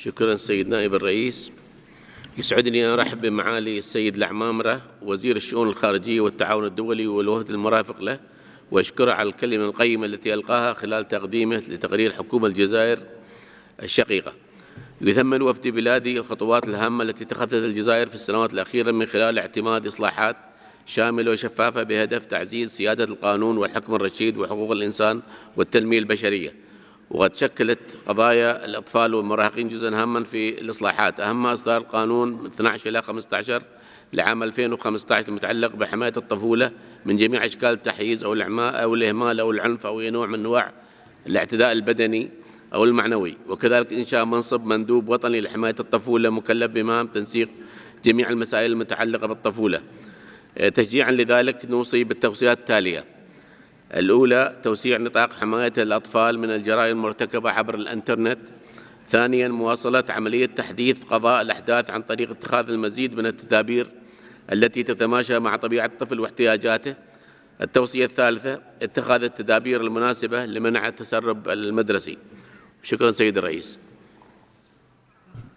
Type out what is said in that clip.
شكرا سيد نائب الرئيس. يسعدني أن أرحب بمعالي السيد العمامرة وزير الشؤون الخارجية والتعاون الدولي والوفد المرافق له، وأشكره على الكلمة القيمة التي ألقاها خلال تقديمه لتقرير حكومة الجزائر الشقيقة. يثمن وفد بلادي الخطوات الهامة التي اتخذتها الجزائر في السنوات الأخيرة من خلال اعتماد إصلاحات شاملة وشفافة بهدف تعزيز سيادة القانون والحكم الرشيد وحقوق الإنسان والتنمية البشرية. وقد شكلت قضايا الأطفال والمراهقين جزءا هاما في الإصلاحات، أهمها إصدار القانون 12 إلى 15 لعام 2015 المتعلق بحماية الطفولة من جميع أشكال التحييز أو الإعماء أو الإهمال أو العنف أو أي نوع من أنواع الاعتداء البدني أو المعنوي، وكذلك إنشاء منصب مندوب وطني لحماية الطفولة مكلف بمهام تنسيق جميع المسائل المتعلقة بالطفولة. تشجيعا لذلك نوصي بالتوصيات التالية: الأولى، توسيع نطاق حماية الأطفال من الجرائم المرتكبة عبر الإنترنت. ثانيا، مواصلة عملية تحديث قضاء الأحداث عن طريق اتخاذ المزيد من التدابير التي تتماشى مع طبيعة الطفل واحتياجاته. التوصية الثالثة، اتخاذ التدابير المناسبة لمنع التسرب المدرسي. شكرا سيد الرئيس.